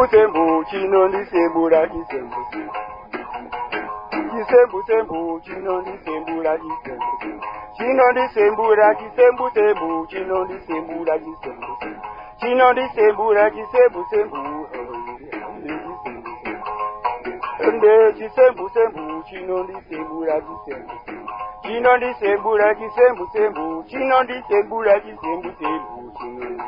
sembu chino ndi sembula chisembu chisembu sembu chino ndi sembula chisembu chino ndi sembula chisembu sembu chino ndi sembula chisembu chino ndi sembula chisembu sembu nde chisembu sembu chino ndi sembula chisembu chino ndi sembula chisembu sembu chino ndi sembula chisembu sembu chino